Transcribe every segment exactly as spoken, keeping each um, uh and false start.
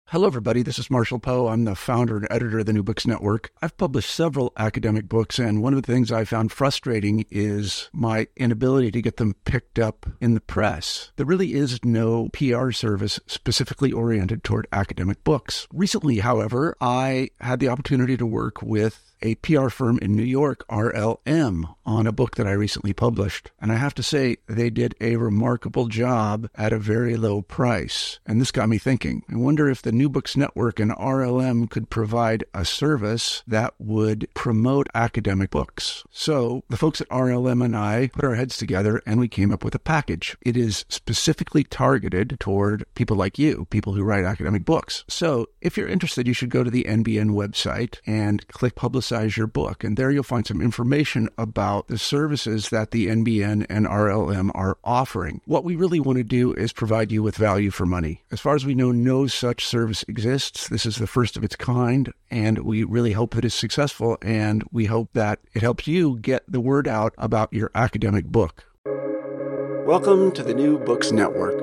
Hello, everybody. This is Marshall Poe. I'm the founder and editor of the New Books Network. I've published several academic books, and one of the things I found frustrating is my inability to get them picked up in the press. There really is no P R service specifically oriented toward academic books. Recently, however, I had the opportunity to work with a P R firm in New York, R L M, on a book that I recently published. And I have to say, they did a remarkable job at a very low price. And this got me thinking. I wonder if the New Books Network and R L M could provide a service that would promote academic books. So the folks at R L M and I put our heads together and we came up with a package. It is specifically targeted toward people like you, people who write academic books. So if you're interested, you should go to the N B N website and click Publicize your book. And there you'll find some information about the services that the N B N and R L M are offering. What we really want to do is provide you with value for money. As far as we know, no such service exists. This is the first of its kind, and we really hope that it's successful, and we hope that it helps you get the word out about your academic book. Welcome to the New Books Network.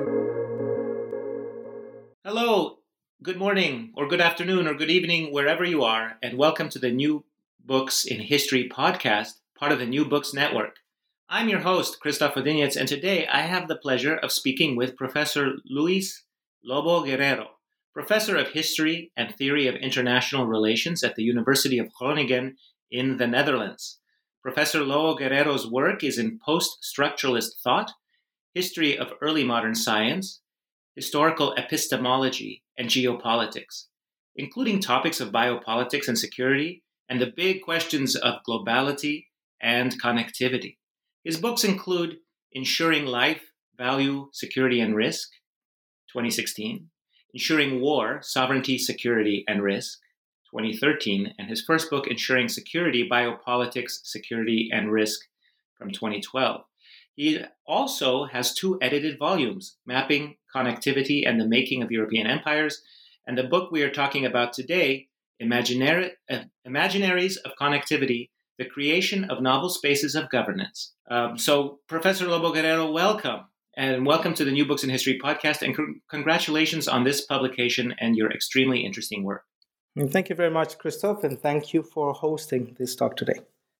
Hello, good morning, or good afternoon, or good evening, wherever you are, and welcome to the New Books in History podcast, part of the New Books Network. I'm your host, Christoph Odinets, and today I have the pleasure of speaking with Professor Luis Lobo Guerrero, Professor of History and Theory of International Relations at the University of Groningen in the Netherlands. Professor Lobo Guerrero's work is in post-structuralist thought, history of early modern science, historical epistemology, and geopolitics, including topics of biopolitics and security, and the big questions of globality and connectivity. His books include Ensuring Life, Value, Security, and Risk, twenty sixteen, Ensuring War, Sovereignty, Security, and Risk, twenty thirteen, and his first book, Ensuring Security, Biopolitics, Security, and Risk, from twenty twelve. He also has two edited volumes, Mapping Connectivity and the Making of European Empires, and the book we are talking about today, Imaginary, uh, Imaginaries of Connectivity, The Creation of Novel Spaces of Governance. Um, so, Professor Lobo Guerrero, welcome. And welcome to the New Books in History podcast. And c- congratulations on this publication and your extremely interesting work. And thank you very much, Christoph, and thank you for hosting this talk today.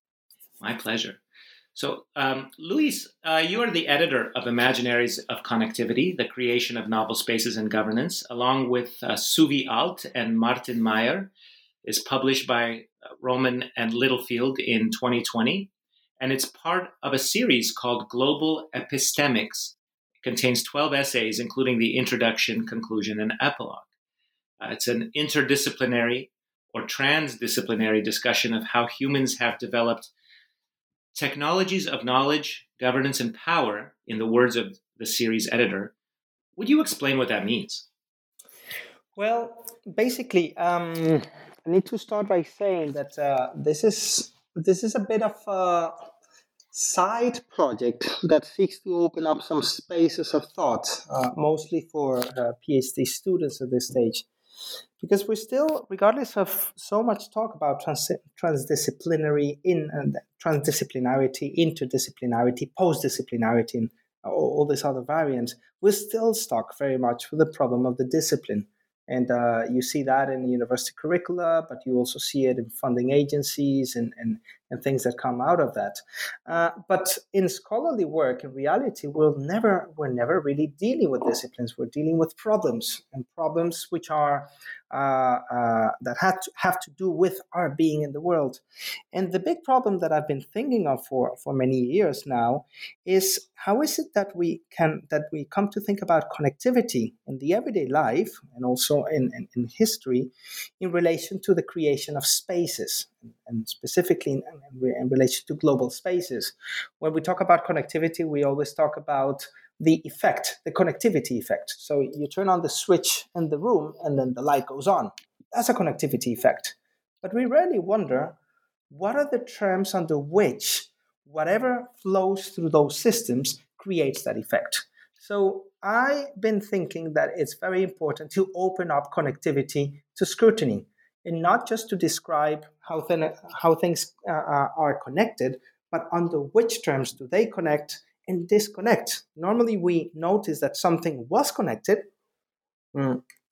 My pleasure. So, um, Luis, uh, you are the editor of Imaginaries of Connectivity, The Creation of Novel Spaces and Governance, along with uh, Suvi Alt and Martin Meyer. Is published by Roman and Littlefield in twenty twenty, and it's part of a series called Global Epistemics. It contains twelve essays, including the introduction, conclusion, and epilogue. Uh, it's an interdisciplinary or transdisciplinary discussion of how humans have developed technologies of knowledge, governance, and power, in the words of the series editor. Would you explain what that means? Well, basically, um, I need to start by saying that uh, this is this is a bit of a side project that seeks to open up some spaces of thought, uh, mostly for uh, PhD students at this stage. Because we're still, regardless of so much talk about trans- transdisciplinary in and transdisciplinarity, interdisciplinarity, post-disciplinarity, and all, all these other variants, we're still stuck very much with the problem of the discipline. And uh, you see that in university curricula, but you also see it in funding agencies and, and, and things that come out of that. Uh, but in scholarly work, in reality, we'll never, we're never really dealing with disciplines. We're dealing with problems, and problems which are uh, uh, that have to, have to do with our being in the world. And the big problem that I've been thinking of for, for many years now is how is it that we can that we come to think about connectivity in the everyday life and also in, in, in history in relation to the creation of spaces, and specifically in, in, in relation to global spaces. When we talk about connectivity, we always talk about the effect, the connectivity effect. So you turn on the switch in the room and then the light goes on. That's a connectivity effect. But we rarely wonder, what are the terms under which whatever flows through those systems creates that effect? So I've been thinking that it's very important to open up connectivity to scrutiny, and not just to describe how, th- how things uh, are connected, but under which terms do they connect and disconnect. Normally we notice that something was connected, mm,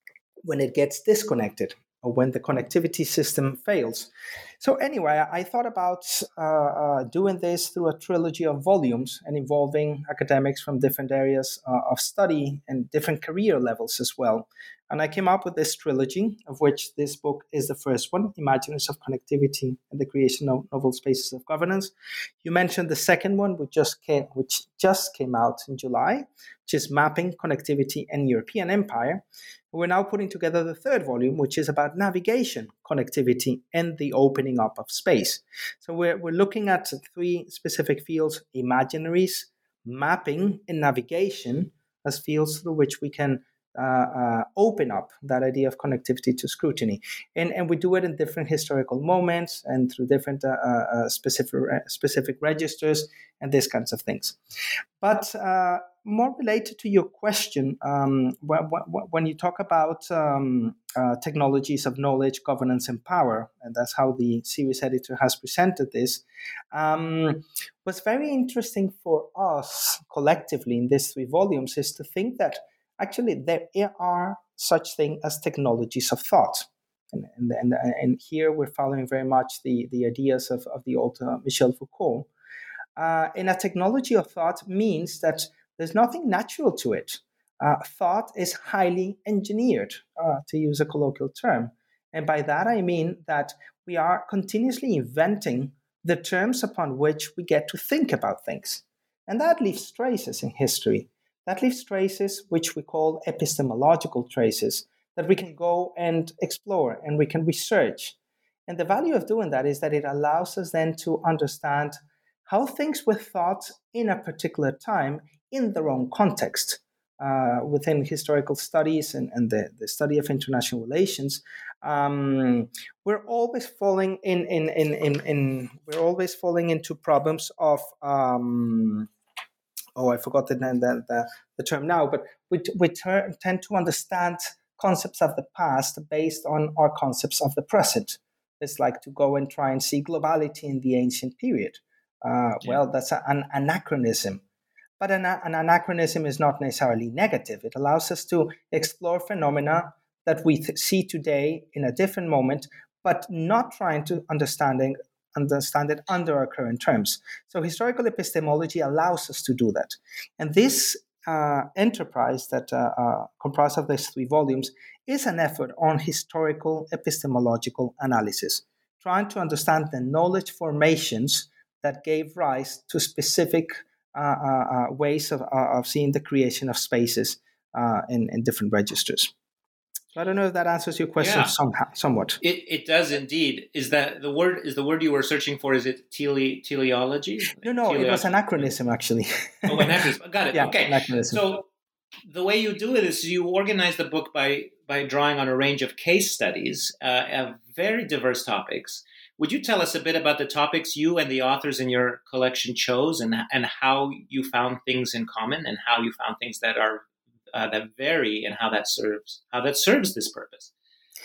when it gets disconnected or when the connectivity system fails. So anyway, I thought about uh, uh, doing this through a trilogy of volumes and involving academics from different areas uh, of study and different career levels as well. And I came up with this trilogy, of which this book is the first one, Imaginings of Connectivity and the Creation of Novel Spaces of Governance. You mentioned the second one, which just came, which just came out in July, which is Mapping Connectivity and European Empire. We're now putting together the third volume, which is about navigation, connectivity, and the opening up of space. So we're, we're looking at three specific fields: imaginaries, mapping, and navigation, as fields through which we can uh, uh, open up that idea of connectivity to scrutiny. And, and we do it in different historical moments and through different uh, uh, specific, specific registers and these kinds of things. But uh, more related to your question, um, when, when you talk about um, uh, technologies of knowledge, governance, and power, and that's how the series editor has presented this, um, what's very interesting for us collectively in these three volumes is to think that actually there are such things as technologies of thought. And, and, and, and here we're following very much the, the ideas of, of the old uh, Michel Foucault. Uh, and a technology of thought means that there's nothing natural to it. Uh, thought is highly engineered, uh, to use a colloquial term. And by that I mean that we are continuously inventing the terms upon which we get to think about things. And that leaves traces in history. That leaves traces which we call epistemological traces that we can go and explore and we can research. And the value of doing that is that it allows us then to understand how things were thought in a particular time in their own context. Uh, within historical studies and, and the, the study of international relations, um, we're always falling in, in, in, in, in we're always falling into problems of um, oh, I forgot the, the, the, the term now, but we, we ter- tend to understand concepts of the past based on our concepts of the present. It's like to go and try and see globality in the ancient period. Uh, yeah. Well, that's a, an anachronism. But an, an anachronism is not necessarily negative. It allows us to explore phenomena that we th- see today in a different moment, but not trying to understanding understand it under our current terms. So historical epistemology allows us to do that. And this uh, enterprise that uh, uh, comprises of these three volumes is an effort on historical epistemological analysis, trying to understand the knowledge formations that gave rise to specific uh, uh, uh, ways of, uh, of seeing the creation of spaces uh, in, in different registers. So I don't know if that answers your question yeah. somehow, somewhat. It it does indeed. Is that the word? Is the word you were searching for? Is it tele, teleology? No, no, teleology? It was anachronism actually. Oh, anachronism. Got it. Yeah, okay. Anachronism. So the way you do it is you organize the book by by drawing on a range of case studies uh, of very diverse topics. Would you tell us a bit about the topics you and the authors in your collection chose, and and how you found things in common, and how you found things that are Uh, that vary, and how that serves how that serves this purpose?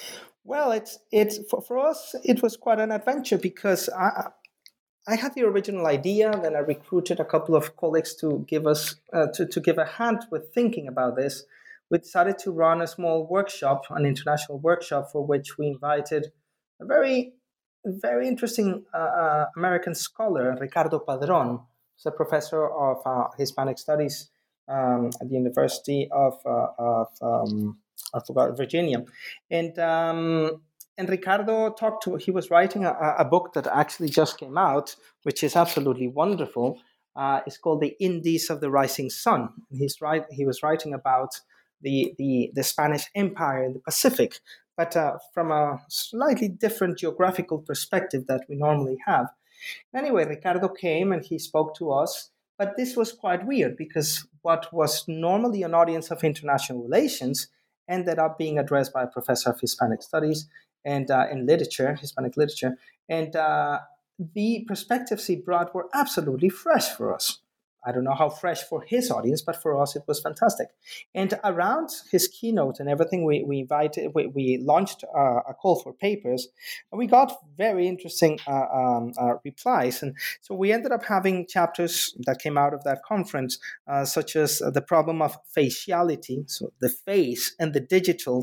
Well, it's it's for, for us it was quite an adventure because I I had the original idea, then I recruited a couple of colleagues to give us uh, to to give a hand with thinking about this. We decided to run a small workshop, an international workshop, for which we invited a very very interesting uh, uh, American scholar, Ricardo Padron, who's a professor of uh, Hispanic Studies Um, at the University of, uh, of um, I forgot, Virginia. And um, and Ricardo talked to, he was writing a, a book that actually just came out, which is absolutely wonderful. Uh, it's called The Indies of the Rising Sun. And he's right, he was writing about the, the, the Spanish Empire in the Pacific, but uh, from a slightly different geographical perspective that we normally have. Anyway, Ricardo came and he spoke to us. But this was quite weird because what was normally an audience of international relations ended up being addressed by a professor of Hispanic studies and uh, in literature, Hispanic literature. And uh, the perspectives he brought were absolutely fresh for us. I don't know how fresh for his audience, but for us it was fantastic. And around his keynote and everything, we we invited, we, we launched uh, a call for papers, and we got very interesting uh, um, uh, replies. And so we ended up having chapters that came out of that conference, uh, such as uh, the problem of faciality, so the face and the digital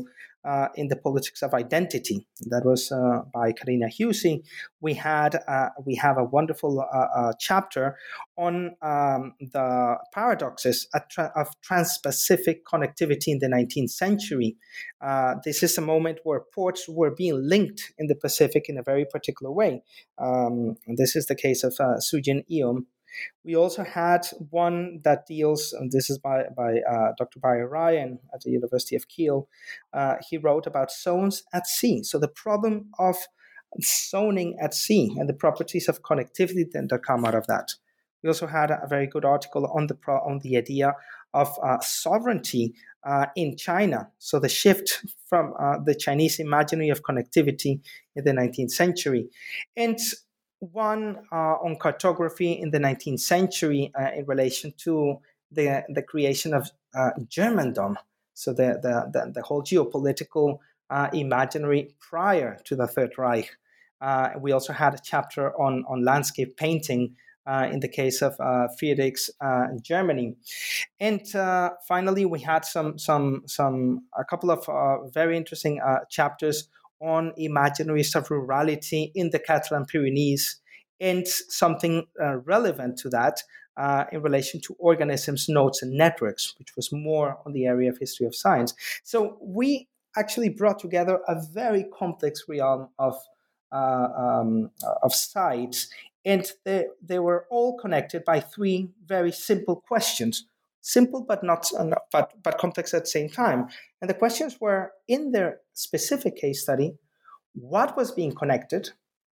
uh, in the Politics of Identity. That was uh, by Carina Husey. We had uh, we have a wonderful uh, uh, chapter on um, the paradoxes of, tra- of trans-Pacific connectivity in the nineteenth century. Uh, this is a moment where ports were being linked in the Pacific in a very particular way. Um, this is the case of uh, Sujin Eom. We also had one that deals, and this is by, by uh, Doctor Barry Ryan at the University of Kiel. Uh, he wrote about zones at sea. So the problem of zoning at sea and the properties of connectivity then that come out of that. We also had a very good article on the pro, on the idea of uh, sovereignty uh, in China. So the shift from uh, the Chinese imaginary of connectivity in the nineteenth century. And one uh, on cartography in the nineteenth century uh, in relation to the, the creation of uh, Germandom, so the, the, the, the whole geopolitical uh, imaginary prior to the Third Reich. Uh, we also had a chapter on, on landscape painting uh, in the case of uh, Friedrich's uh, Germany. And uh, finally, we had some, some, some a couple of uh, very interesting uh, chapters on imaginaries of rurality in the Catalan Pyrenees, and something uh, relevant to that uh, in relation to organisms, nodes, and networks, which was more on the area of history of science. So we actually brought together a very complex realm of uh, um, of sites, and they, they were all connected by three very simple questions. Simple, but not but but complex at the same time. And the questions were, in their specific case study, what was being connected,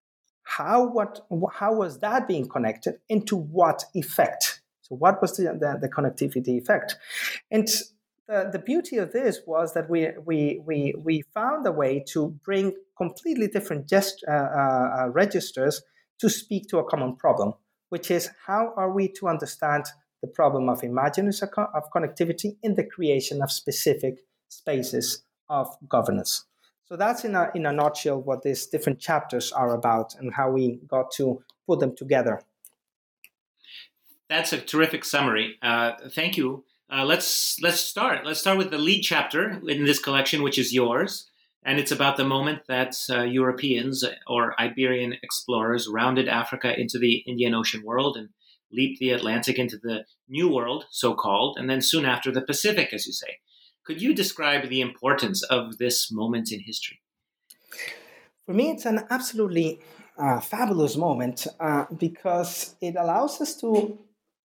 how what how was that being connected, and to what effect? So what was the the, the connectivity effect? And the, the beauty of this was that we we we we found a way to bring completely different gest, uh, uh, registers to speak to a common problem, which is, how are we to understand the problem of imaginaries of connectivity in the creation of specific spaces of governance. So that's in a, in a nutshell what these different chapters are about and how we got to put them together. That's a terrific summary. Uh, thank you. Uh, let's let's start. Let's start with the lead chapter in this collection, which is yours. And it's about the moment that uh, Europeans or Iberian explorers rounded Africa into the Indian Ocean world and leaped the Atlantic into the New World, so-called, and then soon after the Pacific, as you say. Could you describe the importance of this moment in history? For me, it's an absolutely uh, fabulous moment uh, because it allows us to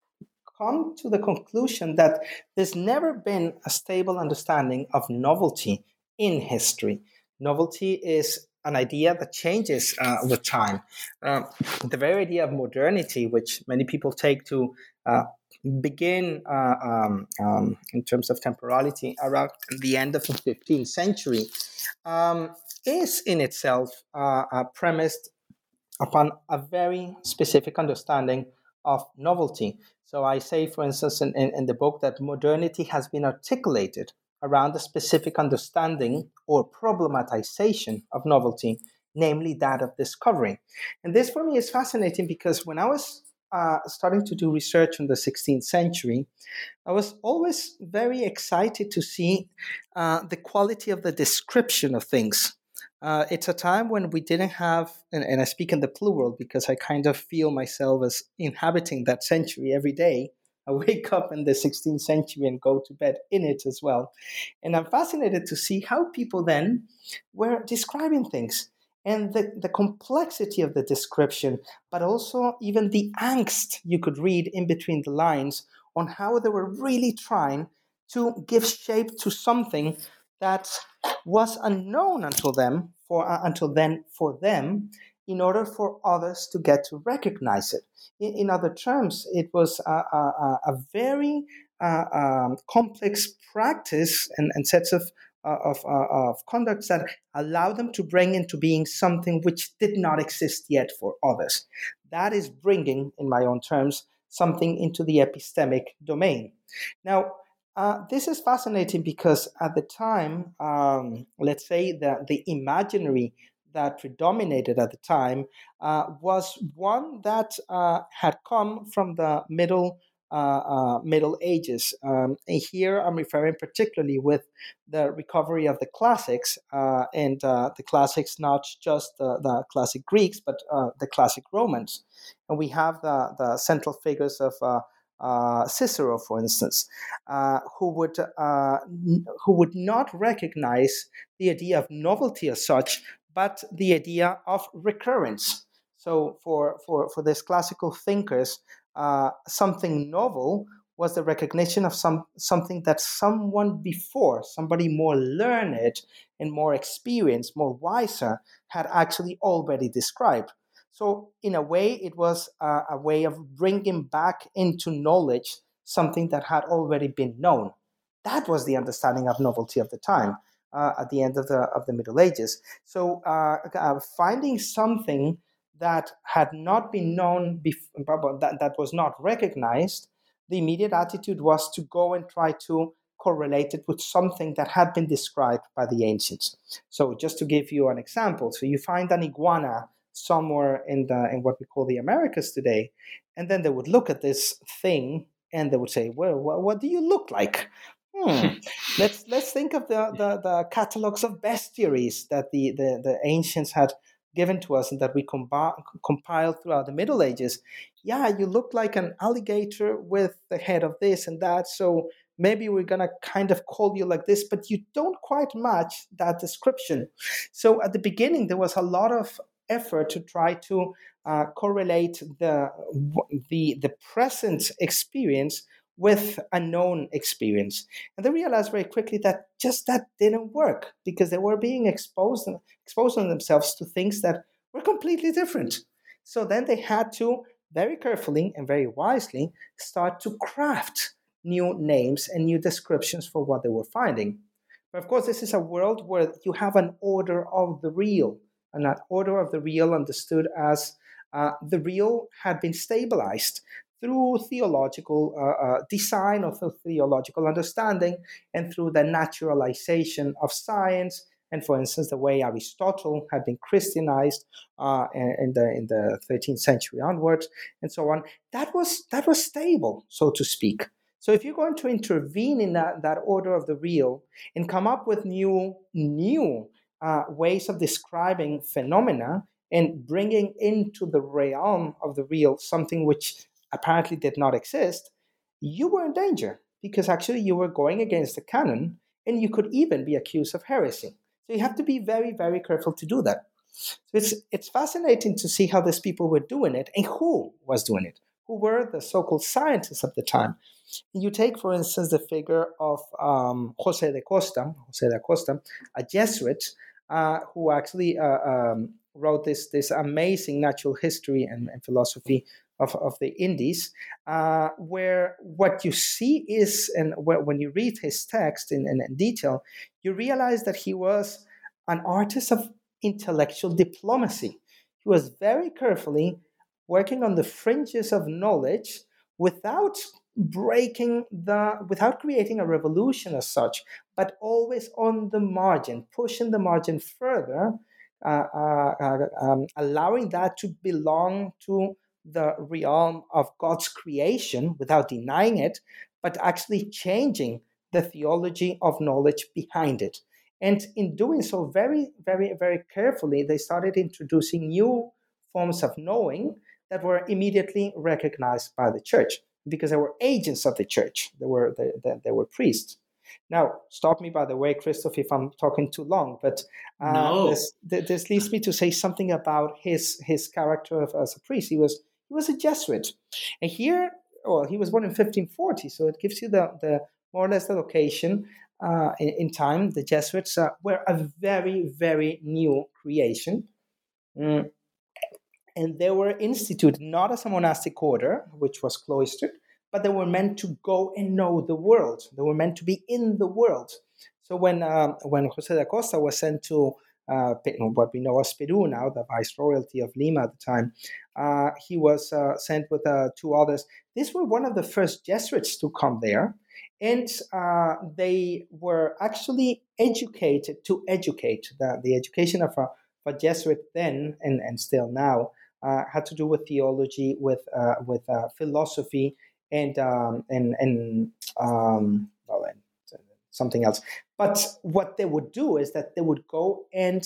come to the conclusion that there's never been a stable understanding of novelty in history. Novelty is an idea that changes uh, with time. Uh, the very idea of modernity, which many people take to uh, begin uh, um, um, in terms of temporality around the end of the fifteenth century, um, is in itself uh, uh, premised upon a very specific understanding of novelty. So I say, for instance, in, in, in the book, that modernity has been articulated around a specific understanding or problematization of novelty, namely that of discovery. And this for me is fascinating because when I was uh, starting to do research in the sixteenth century, I was always very excited to see uh, the quality of the description of things. Uh, it's a time when we didn't have, and, and I speak in the plural because I kind of feel myself as inhabiting that century every day. I wake up in the sixteenth century and go to bed in it as well. And I'm fascinated to see how people then were describing things and the, the complexity of the description, but also even the angst you could read in between the lines on how they were really trying to give shape to something that was unknown until them, for uh, until then for them, in order for others to get to recognize it. In, in other terms, it was a, a, a very uh, um, complex practice and, and sets of, uh, of, uh, of conducts that allow them to bring into being something which did not exist yet for others. That is bringing, in my own terms, something into the epistemic domain. Now, Uh, this is fascinating because at the time, um, let's say that the imaginary that predominated at the time uh, was one that uh, had come from the middle uh, uh, Middle Ages. Um, and here I'm referring particularly with the recovery of the classics, uh, and uh, the classics, not just the, the classic Greeks, but uh, the classic Romans. And we have the, the central figures of uh, uh, Cicero, for instance, uh, who would uh, n- who would not recognize the idea of novelty as such, but the idea of recurrence. So for, for, for these classical thinkers, uh, something novel was the recognition of some something that someone before, somebody more learned and more experienced, more wiser, had actually already described. So in a way, it was a, a way of bringing back into knowledge something that had already been known. That was the understanding of novelty of the time. Uh, at the end of the of the Middle Ages. So uh, uh, finding something that had not been known before, that, that was not recognized, the immediate attitude was to go and try to correlate it with something that had been described by the ancients. So just to give you an example, so you find an iguana somewhere in the in what we call the Americas today, and then they would look at this thing and they would say, well, what, what do you look like? Hmm. let's let's think of the, the, the catalogs of bestiaries that the, the, the ancients had given to us and that we combi- compiled throughout the Middle Ages. Yeah, you look like an alligator with the head of this and that, so maybe we're going to kind of call you like this, but you don't quite match that description. So at the beginning, there was a lot of effort to try to uh, correlate the, the, the present experience with a known experience. And they realized very quickly that just that didn't work because they were being exposed exposing themselves to things that were completely different. So then they had to very carefully and very wisely start to craft new names and new descriptions for what they were finding. But of course, this is a world where you have an order of the real, and that order of the real understood as uh, the real had been stabilized through theological uh, uh, design or through theological understanding and through the naturalization of science. And for instance, the way Aristotle had been Christianized uh, in, the, in the thirteenth century onwards and so on, that was, that was stable, so to speak. So if you're going to intervene in that, that order of the real and come up with new, new uh, ways of describing phenomena and bringing into the realm of the real something which apparently did not exist, you were in danger because actually you were going against the canon and you could even be accused of heresy. So you have to be very, very careful to do that. So it's, it's fascinating to see how these people were doing it and who was doing it, who were the so-called scientists of the time. You take, for instance, the figure of um, Jose de Costa, Jose de Costa, a Jesuit uh, who actually uh, um, wrote this, this amazing natural history and, and philosophy Of, of the Indies, uh, where what you see is, and when you read his text in, in, in detail, you realize that he was an artist of intellectual diplomacy. He was very carefully working on the fringes of knowledge without breaking the, without creating a revolution as such, but always on the margin, pushing the margin further, uh, uh, uh, um, allowing that to belong to the realm of God's creation without denying it, but actually changing the theology of knowledge behind it. And in doing so very, very, very carefully, they started introducing new forms of knowing that were immediately recognized by the church because they were agents of the church. They were, they, they, they were priests. Now, stop me, by the way, Christoph, if I'm talking too long, but uh, no. this, this leads me to say something about his, his character of, as a priest. He was He was a Jesuit. And here, well, he was born in fifteen forty, so it gives you the, the more or less the location uh, in, in time. The Jesuits uh, were a very, very new creation. Mm. And they were instituted not as a monastic order, which was cloistered, but they were meant to go and know the world. They were meant to be in the world. So when, um, when Jose de Costa was sent to Uh, what we know as Peru now, the Viceroyalty of Lima at the time, uh, he was uh, sent with uh, two others. These were one of the first Jesuits to come there, and uh, they were actually educated to educate. The, the education of a, of a Jesuit then and, and still now uh, had to do with theology, with, uh, with uh, philosophy, and um, and and um, well, and something else. But what they would do is that they would go and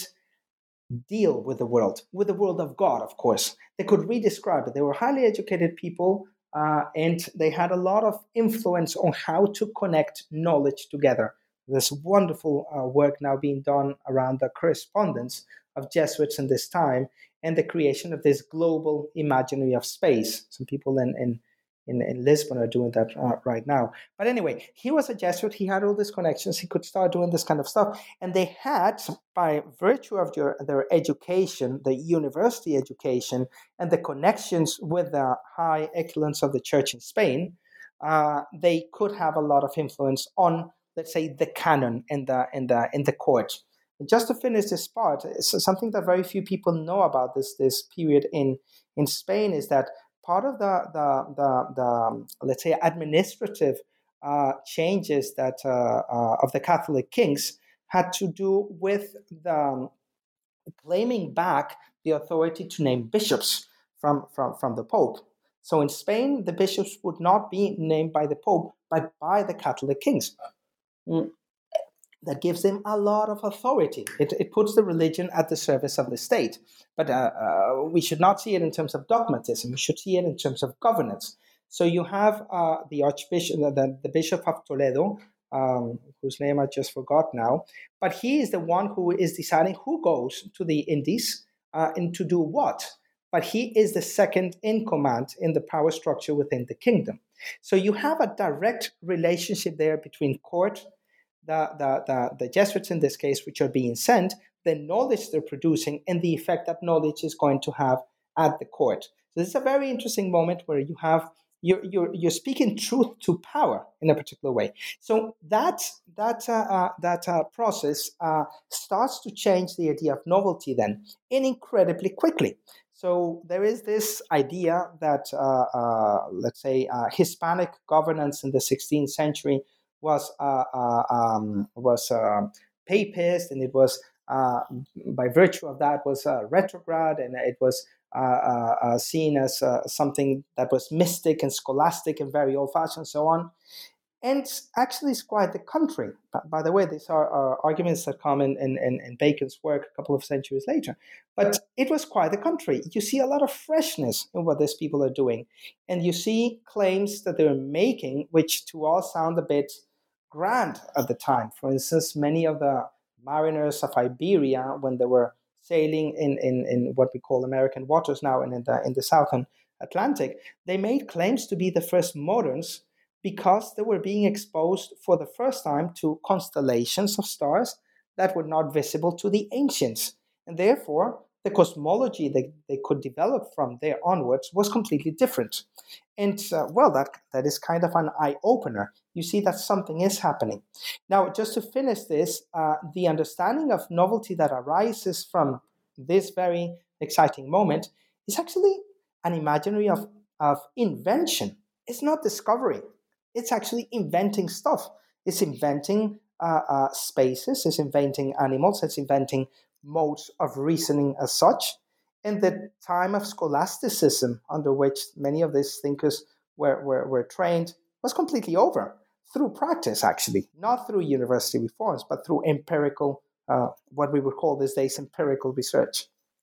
deal with the world, with the world of God, of course. They could re-describe it. They were highly educated people, uh, and they had a lot of influence on how to connect knowledge together. There's wonderful uh, work now being done around the correspondence of Jesuits in this time and the creation of this global imaginary of space. Some people in, in In, in Lisbon are doing that uh, right now. But anyway, he was a Jesuit. He had all these connections. He could start doing this kind of stuff. And they had, by virtue of your, their education, the university education, and the connections with the high echelons of the church in Spain, uh, they could have a lot of influence on, let's say, the canon in the, in the, in the court. And just to finish this part, something that very few people know about this, this period in, in Spain is that part of the, the, the, the let's say, administrative uh, changes that uh, uh, of the Catholic kings had to do with the um, claiming back the authority to name bishops from, from, from the Pope. So in Spain, the bishops would not be named by the Pope, but by the Catholic kings. Mm. That gives them a lot of authority. It, it puts the religion at the service of the state. But uh, uh, we should not see it in terms of dogmatism. We should see it in terms of governance. So you have uh, the Archbishop, the, the Bishop of Toledo, um, whose name I just forgot now, but he is the one who is deciding who goes to the Indies uh, and to do what. But he is the second in command in the power structure within the kingdom. So you have a direct relationship there between court, The, the, the, the Jesuits in this case, which are being sent, the knowledge they're producing, and the effect that knowledge is going to have at the court. So this is a very interesting moment where you have, you're, you're, you're speaking truth to power in a particular way. So that, that, uh, uh, that uh, process uh, starts to change the idea of novelty then, and incredibly quickly. So there is this idea that, uh, uh, let's say, uh, Hispanic governance in the sixteenth century was uh, uh, um, was uh, papist, and it was uh, by virtue of that was uh, retrograde, and it was uh, uh, uh, seen as uh, something that was mystic and scholastic and very old-fashioned, and so on. And actually, it's quite the contrary. By the way, these are, are arguments that come in, in, in Bacon's work a couple of centuries later. But it was quite the contrary. You see a lot of freshness in what these people are doing. And you see claims that they're making, which to all sound a bit grand at the time. For instance, many of the mariners of Iberia, when they were sailing in, in, in what we call American waters now and in the, in the southern Atlantic, they made claims to be the first moderns because they were being exposed for the first time to constellations of stars that were not visible to the ancients. And therefore, the cosmology that they could develop from there onwards was completely different. And, uh, well, that, that is kind of an eye-opener. You see that something is happening. Now, just to finish this, uh, the understanding of novelty that arises from this very exciting moment is actually an imaginary of, of invention. It's not discovery. It's actually inventing stuff. It's inventing uh, uh, spaces. It's inventing animals. It's inventing modes of reasoning as such. And the time of scholasticism under which many of these thinkers were, were, were trained was completely over through practice, actually, not through university reforms, but through empirical, uh, what we would call these days empirical research.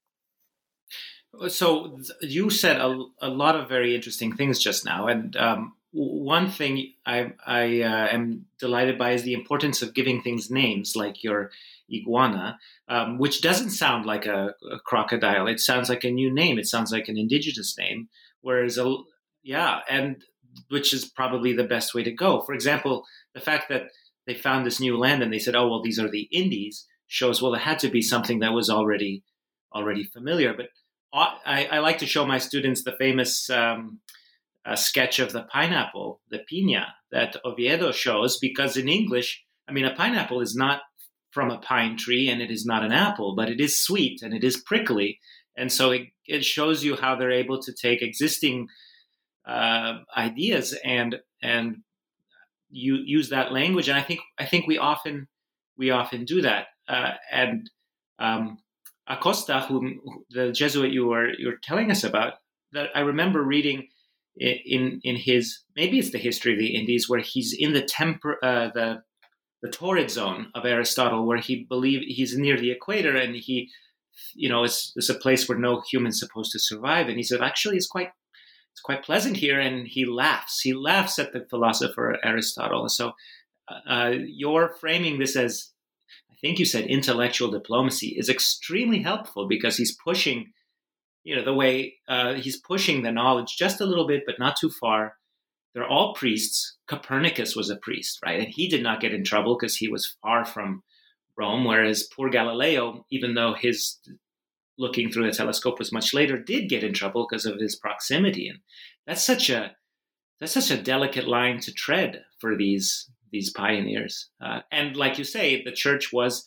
So you said a, a lot of very interesting things just now. And um, one thing I, I uh, am delighted by is the importance of giving things names, like your iguana, um, which doesn't sound like a, a crocodile. It sounds like a new name. It sounds like an indigenous name. Whereas, a, yeah, and which is probably the best way to go. For example, the fact that they found this new land and they said, oh, well, these are the Indies, shows, well, it had to be something that was already already familiar. But I, I like to show my students the famous um, uh, sketch of the pineapple, the piña, that Oviedo shows, because in English, I mean, a pineapple is not from a pine tree and it is not an apple, but it is sweet and it is prickly. And so it, it shows you how they're able to take existing uh, ideas and and you use that language. And I think I think we often we often do that. Uh, and um, Acosta, whom the Jesuit you were you were telling us about, that I remember reading in in his, maybe it's the History of the Indies, where he's in the temper uh, the the torrid zone of Aristotle, where he believe he's near the equator, and he, you know, it's it's a place where no human's supposed to survive. And he said, actually, it's quite it's quite pleasant here. And he laughs. He laughs at the philosopher Aristotle. So uh, you're framing this as, I think you said, intellectual diplomacy is extremely helpful, because he's pushing, you know, the way uh, he's pushing the knowledge just a little bit, but not too far. They're all priests. Copernicus was a priest, right? And he did not get in trouble because he was far from Rome, whereas poor Galileo, even though his looking through the telescope was much later, did get in trouble because of his proximity. And that's such a that's such a delicate line to tread for these these pioneers. Uh, and like you say, the church was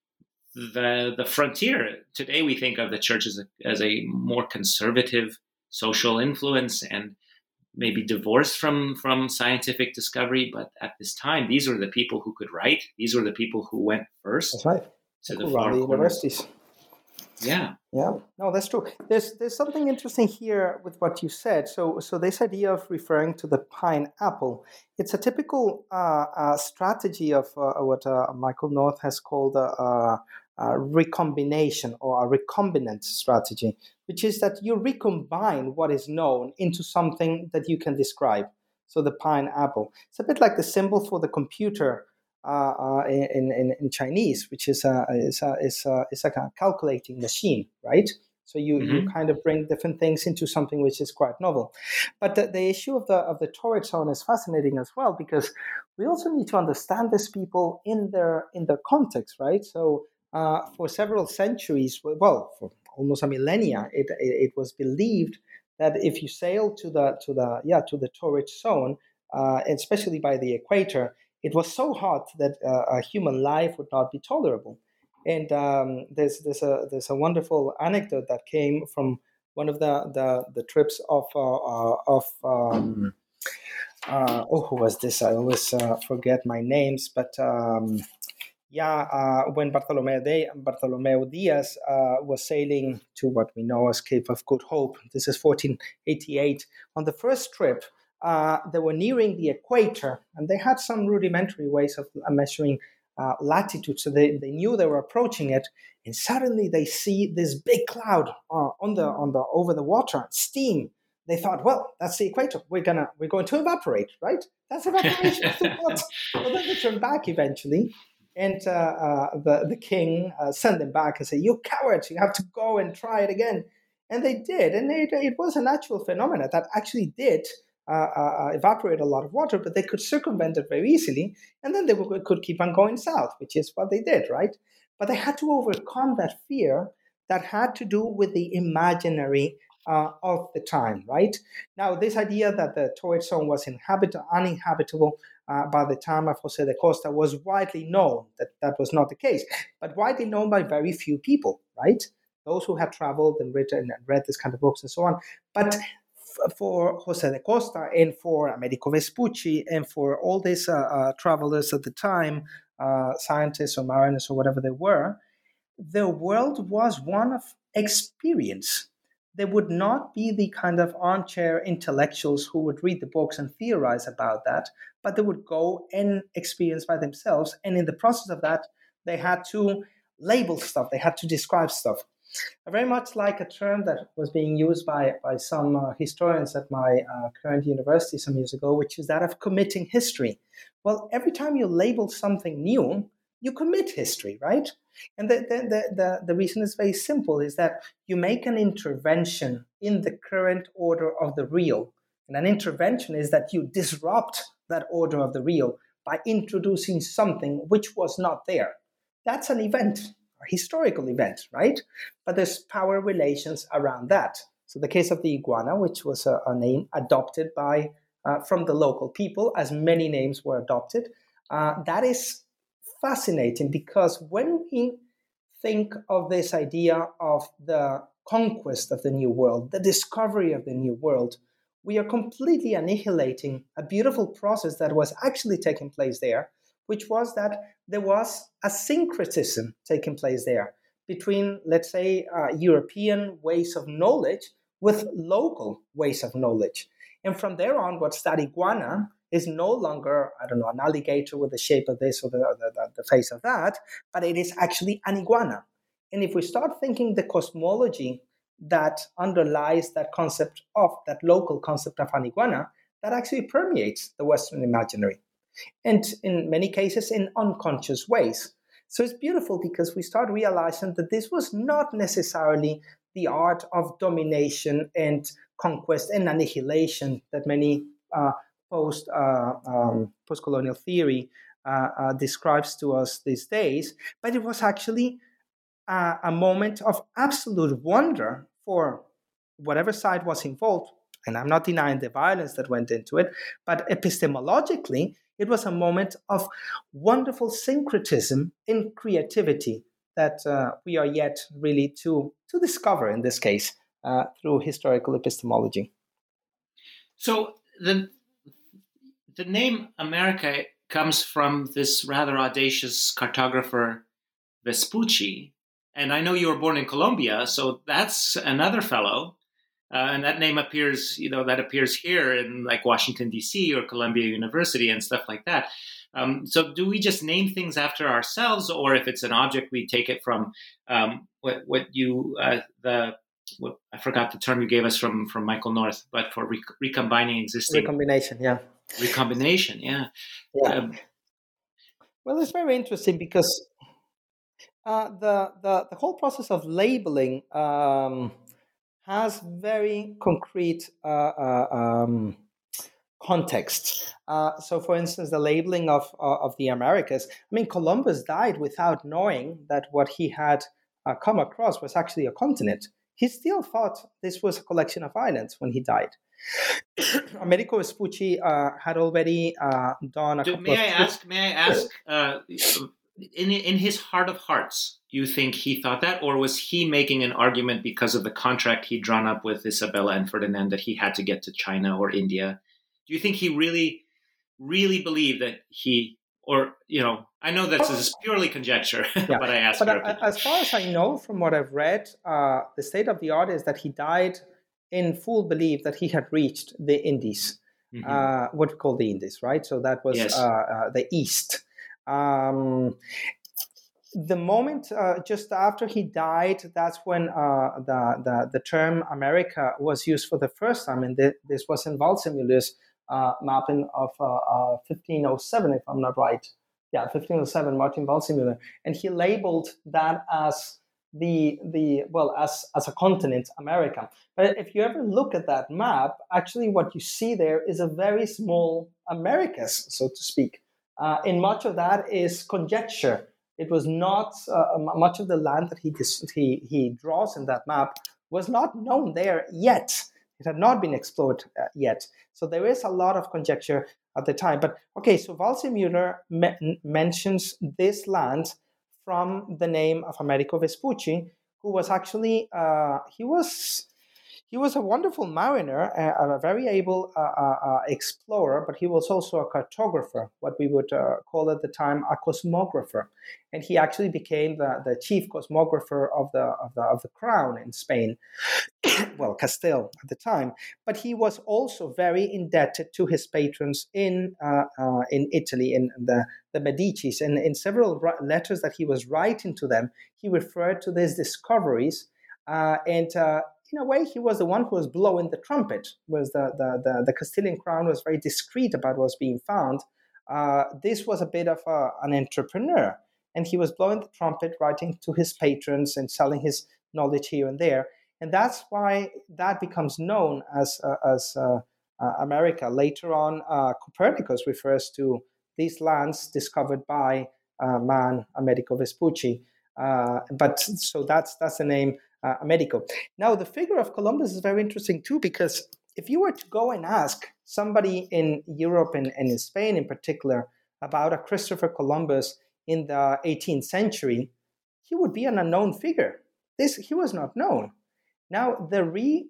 the the frontier. Today we think of the church as a, as a more conservative social influence and maybe divorced from, from scientific discovery. But at this time, these were the people who could write. These were the people who went first. That's right. To the Who far run the corners. universities. Yeah. Yeah, no, that's true. There's there's something interesting here with what you said. So so this idea of referring to the pineapple, it's a typical uh, uh, strategy of uh, what uh, Michael North has called a, a, a recombination or a recombinant strategy, which is that you recombine what is known into something that you can describe. So the pineapple. It's a bit like the symbol for the computer Uh, uh, in, in in Chinese, which is a is a is a is like a calculating machine, right? So you, mm-hmm. you kind of bring different things into something which is quite novel. But the, the issue of the of the torrid zone is fascinating as well, because we also need to understand these people in their in their context, right? So uh, for several centuries, well, for almost a millennia, it, it it was believed that if you sail to the to the yeah to the torrid zone, uh, especially by the equator, it was so hot that uh, a human life would not be tolerable. And um, there's there's a there's a wonderful anecdote that came from one of the the, the trips of uh, uh, of um, uh, oh who was this? I always uh, forget my names, but um, yeah, uh, when Bartolomeo, de, Bartolomeo Diaz uh, was sailing to what we know as Cape of Good Hope. This is fourteen eighty-eight. On the first trip, Uh, they were nearing the equator, and they had some rudimentary ways of measuring uh, latitude. So they, they knew they were approaching it, and suddenly they see this big cloud uh, on the on the over the water, steam. They thought, well, that's the equator. We're gonna we're going to evaporate, right? That's evaporation. Well, then they turned back eventually, and uh, uh, the the king uh, sent them back and said, "You cowards! You have to go and try it again." And they did, and it, it was a natural phenomenon that actually did. Uh, uh, evaporate a lot of water, but they could circumvent it very easily, and then they w- could keep on going south, which is what they did, right? But they had to overcome that fear that had to do with the imaginary uh, of the time, right? Now, this idea that the torrid zone was inhabit- uninhabitable uh, by the time of Jose de Costa was widely known. That that was not the case, but widely known by very few people, right? Those who had traveled and written and read this kind of books and so on. But for Jose de Costa and for Americo Vespucci and for all these uh, uh, travelers at the time, uh, scientists or mariners or whatever they were, the world was one of experience. There would not be the kind of armchair intellectuals who would read the books and theorize about that, but they would go and experience by themselves. And in the process of that, they had to label stuff. They had to describe stuff. Very much like a term that was being used by, by some uh, historians at my uh, current university some years ago, which is that of committing history. Well, every time you label something new, you commit history, right? And the, the, the, the, the reason is very simple, is that you make an intervention in the current order of the real. And an intervention is that you disrupt that order of the real by introducing something which was not there. That's an event. A historical event, right? But there's power relations around that. So the case of the iguana, which was a, a name adopted by uh, from the local people, as many names were adopted, uh, that is fascinating, because when we think of this idea of the conquest of the new world, the discovery of the new world, we are completely annihilating a beautiful process that was actually taking place there, which was that there was a syncretism taking place there between, let's say, uh, European ways of knowledge, with local ways of knowledge. And from there on, what's that iguana is no longer, I don't know, an alligator with the shape of this or the, the, the face of that, but it is actually an iguana. And if we start thinking the cosmology that underlies that concept of, that local concept of an iguana, that actually permeates the Western imaginary. And in many cases, in unconscious ways. So it's beautiful because we start realizing that this was not necessarily the art of domination and conquest and annihilation that many uh, post uh, um, post-colonial theory uh, uh, describes to us these days, but it was actually uh, a moment of absolute wonder for whatever side was involved. And I'm not denying the violence that went into it, but epistemologically, it was a moment of wonderful syncretism in creativity that uh, we are yet really to, to discover in this case uh, through historical epistemology. So the the name America comes from this rather audacious cartographer Vespucci, and I know you were born in Colombia, so that's another fellow. Uh, and that name appears, you know, that appears here in like Washington, D C or Columbia University and stuff like that. Um, so do we just name things after ourselves, or if it's an object, we take it from um, what, what you, uh, the, what, I forgot the term you gave us from, from Michael North, but for re- recombining existing. Recombination, yeah. Recombination, yeah. Yeah. Um, well, it's very interesting because uh, the, the, the whole process of labeling um, has very concrete uh, uh, um, context. Uh, so, for instance, the labeling of uh, of the Americas. I mean, Columbus died without knowing that what he had uh, come across was actually a continent. He still thought this was a collection of islands when he died. Americo Vespucci uh, had already uh, done a do, couple may of I trips. ask? May I ask? Uh, in in his heart of hearts, you think he thought that, or was he making an argument because of the contract he'd drawn up with Isabella and Ferdinand that he had to get to China or India? Do you think he really, really believed that he, or, you know, I know this is purely conjecture, Yeah. but I ask But your uh, opinion. as far as I know from what I've read, uh, the state of the art is that he died in full belief that he had reached the Indies, Mm-hmm. uh, what we call the Indies, right? So that was Yes. uh, uh, the East. Um, the moment uh, just after he died, that's when uh, the, the the term America was used for the first time, and th- this was in Waldseemüller's uh, mapping of uh, uh, fifteen oh seven, if I'm not right. Yeah, fifteen oh seven, Martin Waldseemüller, and he labeled that as the the well as as a continent, America. But if you ever look at that map, actually, what you see there is a very small Americas, so to speak. Uh, and much of that is conjecture. It was not uh, much of the land that he, dis- he he draws in that map was not known there yet. It had not been explored uh, yet. So there is a lot of conjecture at the time. But okay, so Waldseemüller me- mentions this land from the name of Americo Vespucci, who was actually uh, he was. He was a wonderful mariner, a, a very able uh, uh, uh, explorer, but he was also a cartographer, what we would uh, call at the time a cosmographer. And he actually became the, the chief cosmographer of the, of the of the crown in Spain, well, Castile at the time. But he was also very indebted to his patrons in uh, uh, in Italy, in the, the Medicis. And in several letters that he was writing to them, he referred to these discoveries uh, and uh, in a way, he was the one who was blowing the trumpet, whereas the, the, the, the Castilian crown was very discreet about what was being found. Uh, this was a bit of a, an entrepreneur, and he was blowing the trumpet, writing to his patrons and selling his knowledge here and there. And that's why that becomes known as, uh, as uh, uh, America. Later on, uh, Copernicus refers to these lands discovered by uh, man, Americo Vespucci. Uh, but so that's that's the name. Uh, Americo. Now, the figure of Columbus is very interesting too, because if you were to go and ask somebody in Europe and, and in Spain in particular about a Christopher Columbus in the eighteenth century, he would be an unknown figure. This he was not known. Now, the re,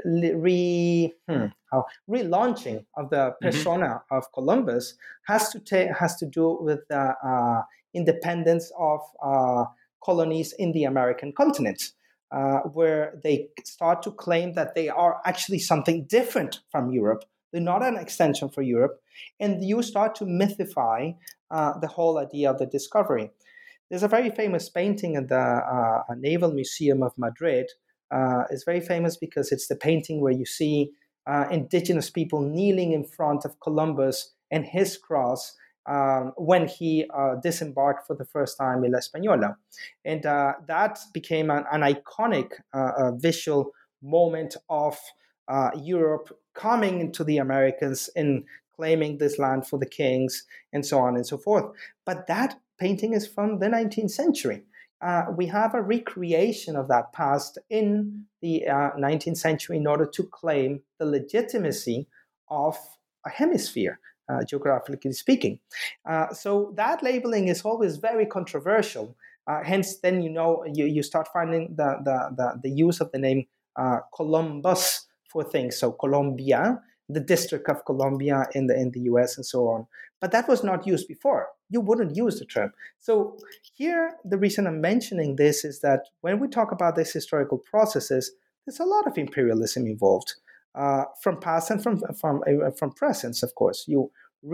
re hmm, how, relaunching of the persona mm-hmm. of Columbus has to ta- has to do with the uh, independence of uh, colonies in the American continent. uh, where they start to claim that they are actually something different from Europe. They're not an extension for Europe. And you start to mythify uh, the whole idea of the discovery. There's a very famous painting at the uh, Naval Museum of Madrid. Uh, it's very famous because it's the painting where you see uh, indigenous people kneeling in front of Columbus and his cross um, when he uh, disembarked for the first time in La Española. And uh, that became an, an iconic uh, uh, visual moment of uh, Europe coming into the Americas and claiming this land for the kings and so on and so forth. But that painting is from the nineteenth century. Uh, we have a recreation of that past in the uh, nineteenth century in order to claim the legitimacy of a hemisphere, uh, geographically speaking. Uh, so that labeling is always very controversial. Uh, hence, then you know you, you start finding the, the, the, the use of the name uh, Columbus for things. So Colombia, the District of Columbia in the in the U S and so on. But that was not used before. You wouldn't use the term. So here, the reason I'm mentioning this is that when we talk about these historical processes, there's a lot of imperialism involved, uh, from past and from from uh, from present. Of course, you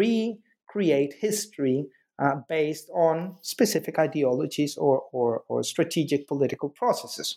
recreate history uh, based on specific ideologies or, or or strategic political processes.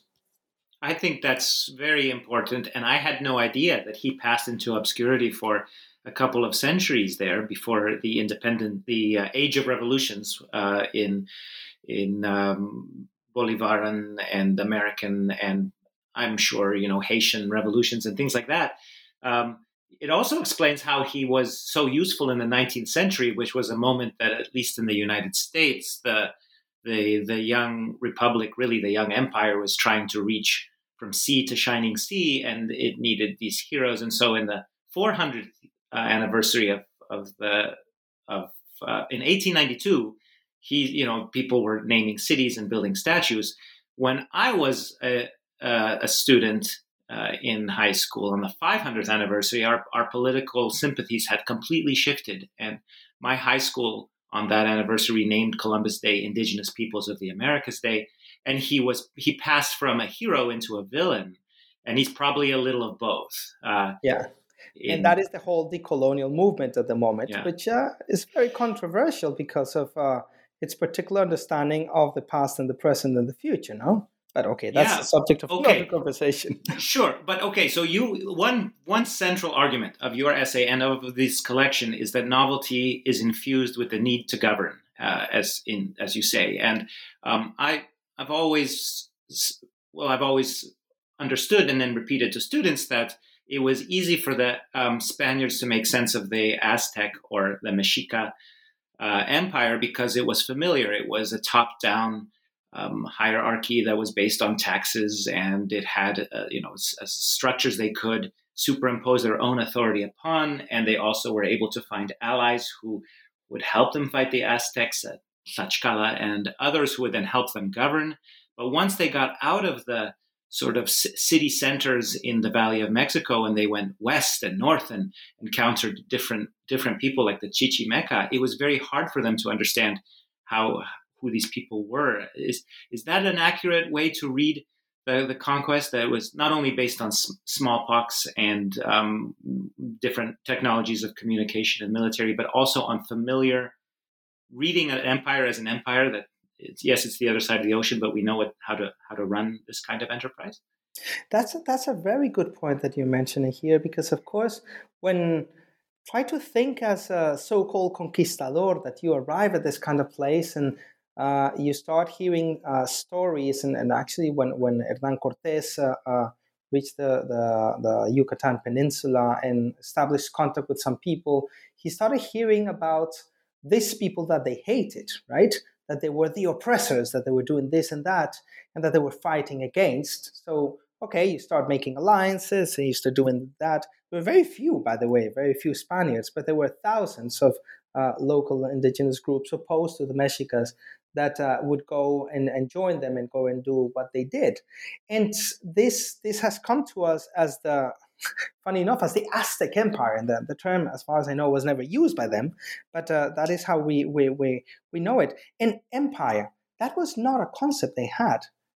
I think that's very important, and I had no idea that he passed into obscurity for a couple of centuries there before the independent, the uh, age of revolutions uh, in in um, Bolivaran and American, and I'm sure you know Haitian revolutions and things like that. Um, it also explains how he was so useful in the nineteenth century, which was a moment that, at least in the United States, the the the young republic, really the young empire, was trying to reach from sea to shining sea, and it needed these heroes. And so, in the four hundredth uh, anniversary of of the of uh, in eighteen ninety-two, he you know people were naming cities and building statues. When I was a, a, a student uh, in high school on the five hundredth anniversary, our our political sympathies had completely shifted, and my high school on that anniversary named Columbus Day Indigenous Peoples of the Americas Day. And he was he passed from a hero into a villain, and he's probably a little of both. Uh, yeah, in, and that is the whole decolonial movement at the moment, yeah. which uh, is very controversial because of uh, its particular understanding of the past and the present and the future. No, but okay, that's yeah. the subject of okay. another conversation. Sure, but okay. So you one one central argument of your essay and of this collection is that novelty is infused with the need to govern, uh, as in as you say, and um, I. I've always, well, I've always understood and then repeated to students that it was easy for the um, Spaniards to make sense of the Aztec or the Mexica uh, empire because it was familiar. It was a top-down um, hierarchy that was based on taxes, and it had, uh, you know, s- structures they could superimpose their own authority upon, and they also were able to find allies who would help them fight the Aztecs, uh, Tlaxcala and others who would then help them govern. But once they got out of the sort of c- city centers in the Valley of Mexico and they went west and north and encountered different different people like the Chichimeca, it was very hard for them to understand how who these people were. Is is that an accurate way to read the, the conquest, that it was not only based on s- smallpox and um, different technologies of communication and military, but also on familiar reading an empire as an empire that it's, yes, it's the other side of the ocean, but we know what, how to how to run this kind of enterprise? That's a, that's a very good point that you're mentioning here, because of course, when try to think as a so-called conquistador, that you arrive at this kind of place and uh, you start hearing uh, stories, and, and actually when when Hernán Cortés uh, uh, reached the, the the Yucatan Peninsula and established contact with some people, he started hearing about these people that they hated, right? That they were the oppressors, that they were doing this and that, and that they were fighting against. So, okay, you start making alliances, and you start doing that. There were very few, by the way, very few Spaniards, but there were thousands of uh, local indigenous groups opposed to the Mexicas that uh, would go and, and join them and go and do what they did. And this this has come to us as the, funny enough, as the Aztec Empire. And the, the term, as far as I know, was never used by them, but uh, that is how we, we, we, we know it. And empire, that was not a concept they had.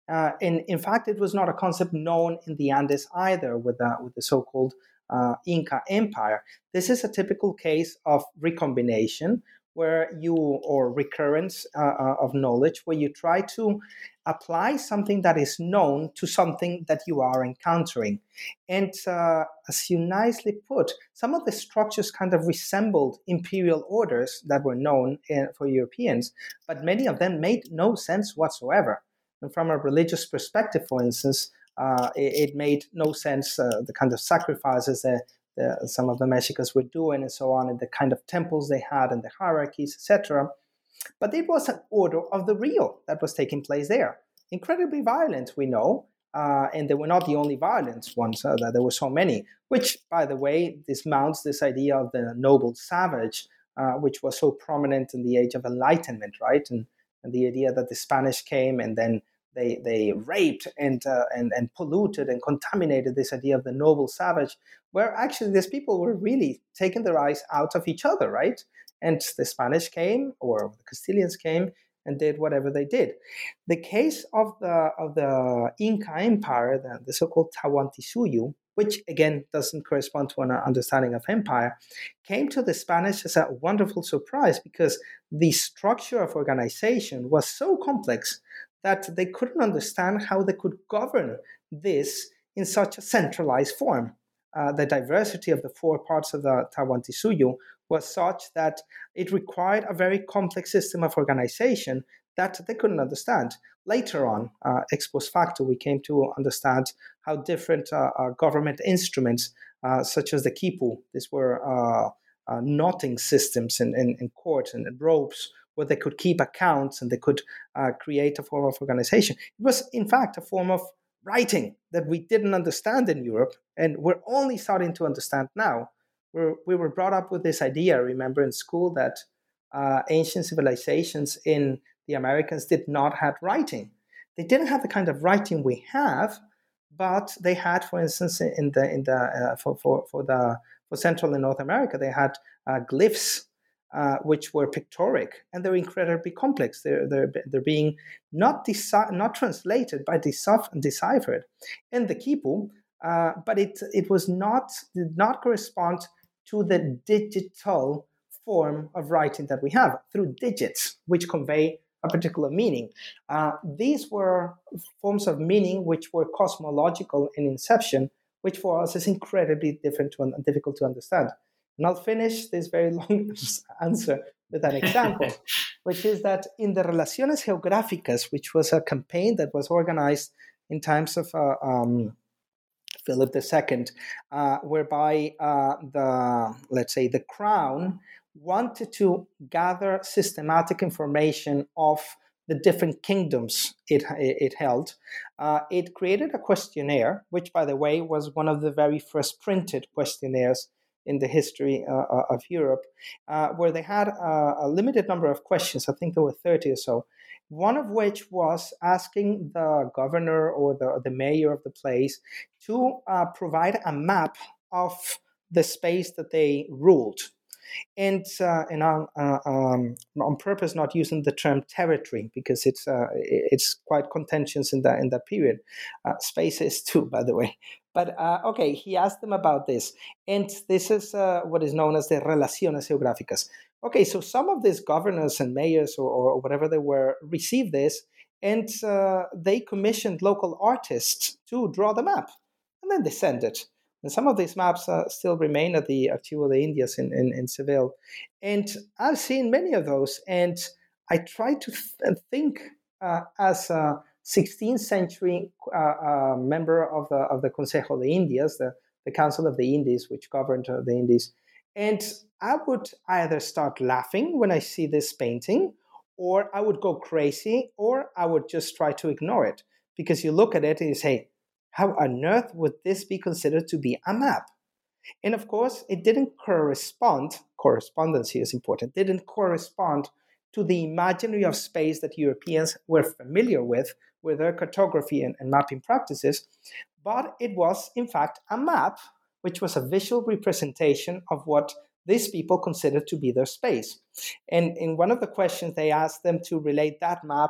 Uh, and in fact, it was not a concept known in the Andes either with the, with the so-called uh, Inca Empire. This is a typical case of recombination where you, or recurrence uh, of knowledge, where you try to apply something that is known to something that you are encountering. And uh, as you nicely put, some of the structures kind of resembled imperial orders that were known in, for Europeans, but many of them made no sense whatsoever. And from a religious perspective, for instance, uh, it, it made no sense, uh, the kind of sacrifices that the, some of the Mexicans were doing and so on, and the kind of temples they had and the hierarchies, et cetera. But it was an order of the real that was taking place there. Incredibly violent, we know, uh, and they were not the only violent ones, uh, that there were so many, which, by the way, dismounts this idea of the noble savage, uh, which was so prominent in the Age of Enlightenment, right? And, and the idea that the Spanish came and then they they raped and, uh, and, and polluted and contaminated this idea of the noble savage, where actually these people were really taking their eyes out of each other, right? And the Spanish came, or the Castilians came, and did whatever they did. The case of the of the Inca Empire, the, the so-called Tahuantinsuyo, which again doesn't correspond to an understanding of empire, came to the Spanish as a wonderful surprise because the structure of organization was so complex that they couldn't understand how they could govern this in such a centralized form. Uh, the diversity of the four parts of the Tahuantinsuyo was such that it required a very complex system of organization that they couldn't understand. Later on, uh, ex post facto, we came to understand how different uh, uh, government instruments, uh, such as the quipu, these were uh, uh, knotting systems in, in, in courts and in ropes, where they could keep accounts and they could uh, create a form of organization. It was, in fact, a form of writing that we didn't understand in Europe, and we're only starting to understand now. We're, we were brought up with this idea, remember, in school, that uh, ancient civilizations in the Americas did not have writing. They didn't have the kind of writing we have, but they had, for instance, in the in the uh, for, for for the for Central and North America, they had uh, glyphs, uh, which were pictoric, and they're incredibly complex. They're they're they're being not deci- not translated, but decif- deciphered in the quipu, uh, but it it was not did not correspond to the digital form of writing that we have through digits, which convey a particular meaning. Uh, these were forms of meaning which were cosmological in inception, which for us is incredibly different to, difficult to understand. And I'll finish this very long answer with an example, which is that in the Relaciones Geográficas, which was a campaign that was organized in times of uh, um, Philip the Second, uh, whereby uh, the, let's say, the crown wanted to gather systematic information of the different kingdoms it, it held. Uh, it created a questionnaire, which, by the way, was one of the very first printed questionnaires in the history uh, of Europe, uh, where they had a, a limited number of questions. I think there were thirty or so. One of which was asking the governor or the, the mayor of the place to uh, provide a map of the space that they ruled. And, uh, and on, uh, um, on purpose, not using the term territory, because it's uh, it's quite contentious in that in that period. Uh, space is too, by the way. But uh, okay, he asked them about this, and this is uh, what is known as the Relaciones Geográficas. Okay, so some of these governors and mayors or, or whatever they were received this, and uh, they commissioned local artists to draw the map, and then they sent it. And some of these maps uh, still remain at the Archivo de Indias in, in, in Seville. And I've seen many of those, and I try to th- think uh, as a sixteenth century uh, uh, member of the of the Consejo de Indias, the, the Council of the Indies, which governed uh, the Indies. And I would either start laughing when I see this painting, or I would go crazy, or I would just try to ignore it. Because you look at it and you say, how on earth would this be considered to be a map? And of course, it didn't correspond, correspondence here is important, didn't correspond to the imaginary of space that Europeans were familiar with, with their cartography and, and mapping practices, but it was, in fact, a map, which was a visual representation of what these people considered to be their space. And in one of the questions, they asked them to relate that map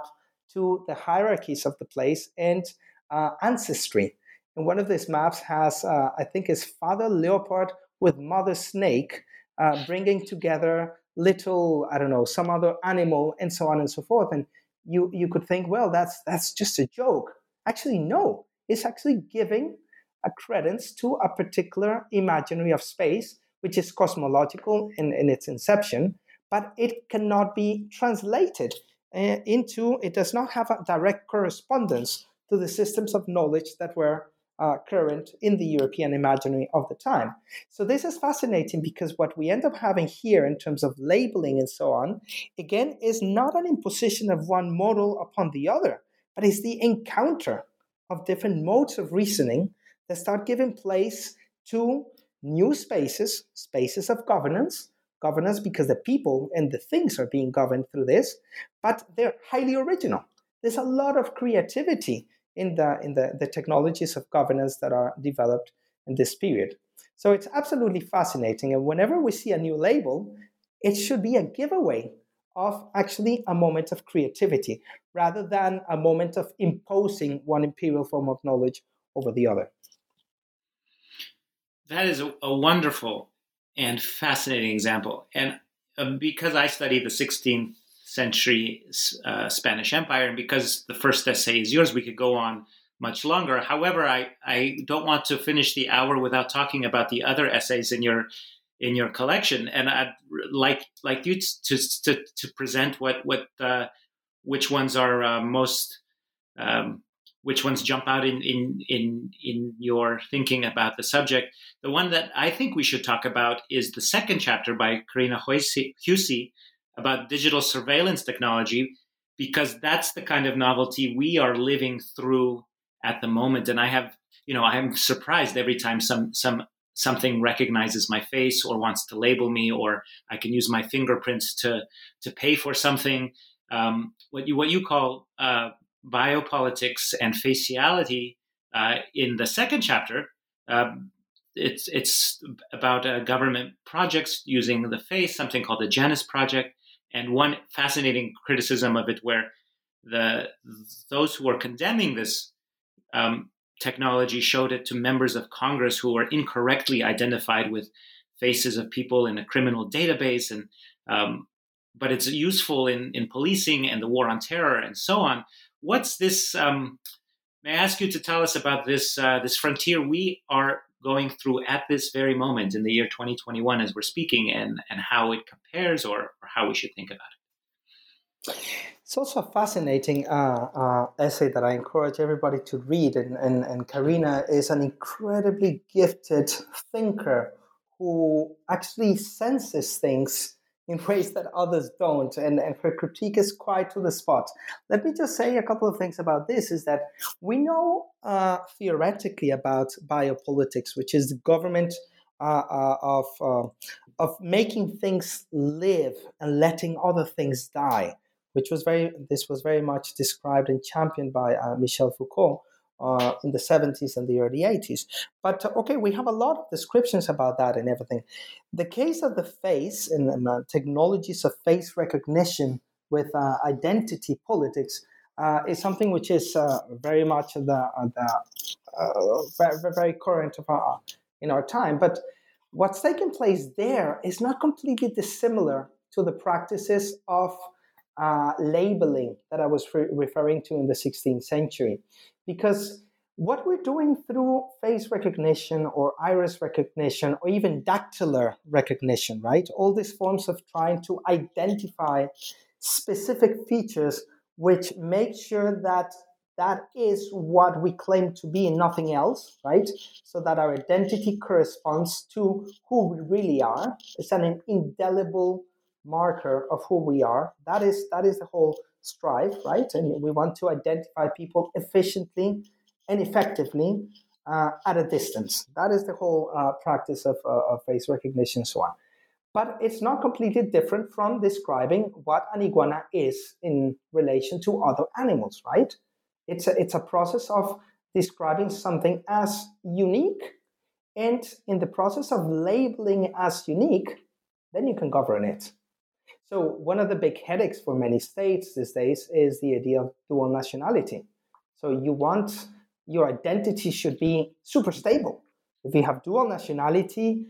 to the hierarchies of the place and uh, ancestry. And one of these maps has, uh, I think, is Father Leopard with Mother Snake, uh, bringing together little, I don't know, some other animal, and so on and so forth. And you you could think, well, that's that's just a joke. Actually, no. It's actually giving a credence to a particular imaginary of space, which is cosmological in, in its inception, but it cannot be translated uh, into, it does not have a direct correspondence to the systems of knowledge that were uh, current in the European imaginary of the time. So this is fascinating because what we end up having here in terms of labeling and so on, again, is not an imposition of one model upon the other, but is the encounter of different modes of reasoning that start giving place to new spaces, spaces of governance, governance because the people and the things are being governed through this, but they're highly original. There's a lot of creativity in the in the, the technologies of governance that are developed in this period. So it's absolutely fascinating. And whenever we see a new label, it should be a giveaway of actually a moment of creativity rather than a moment of imposing one imperial form of knowledge over the other. That is a, a wonderful and fascinating example. And uh, because I studied the sixteenth century uh, Spanish Empire, and because the first essay is yours, we could go on much longer. However, I, I don't want to finish the hour without talking about the other essays in your in your collection. And I'd like like you to to, to present what what uh, which ones are uh, most um, which ones jump out in, in in in your thinking about the subject. The one that I think we should talk about is the second chapter by Carina Hussey about digital surveillance technology, because that's the kind of novelty we are living through at the moment. And I have, you know, I'm surprised every time some some something recognizes my face or wants to label me, or I can use my fingerprints to to pay for something. Um, what you what you call uh, biopolitics and faciality uh, in the second chapter. Um, it's it's about uh, government projects using the face, something called the Janus Project, and one fascinating criticism of it where the those who were condemning this um, technology showed it to members of Congress who were incorrectly identified with faces of people in a criminal database, and um, but it's useful in, in policing and the war on terror and so on. What's this? Um, may I ask you to tell us about this uh, this frontier we are going through at this very moment in the year twenty twenty-one as we're speaking, and, and how it compares or, or how we should think about it? It's also a fascinating uh, uh, essay that I encourage everybody to read. And, and, and Carina is an incredibly gifted thinker who actually senses things in ways that others don't. And, and her critique is quite to the spot. Let me just say a couple of things about this, is that we know uh, theoretically about biopolitics, which is the government uh, uh, of, uh, of making things live and letting other things die, which was very, this was very much described and championed by uh, Michel Foucault uh, in the seventies and the early eighties. But uh, okay, we have a lot of descriptions about that and everything. The case of the face and, and uh, technologies of face recognition with uh, identity politics uh, is something which is uh, very much the, uh, the uh, very, very current of our, in our time. But what's taken place there is not completely dissimilar to the practices of Uh, labeling that I was re- referring to in the sixteenth century. Because what we're doing through face recognition or iris recognition or even dactylar recognition, right? All these forms of trying to identify specific features which make sure that that is what we claim to be and nothing else, right? So that our identity corresponds to who we really are. It's an indelible marker of who we are. That is that is the whole strive, right? And we want to identify people efficiently and effectively uh, at a distance. That is the whole uh, practice of, uh, of face recognition and so on. But it's not completely different from describing what an iguana is in relation to other animals, right? It's a, it's a process of describing something as unique, and in the process of labeling as unique, then you can govern it. So one of the big headaches for many states these days is the idea of dual nationality. So you want your identity should be super stable. If you have dual nationality,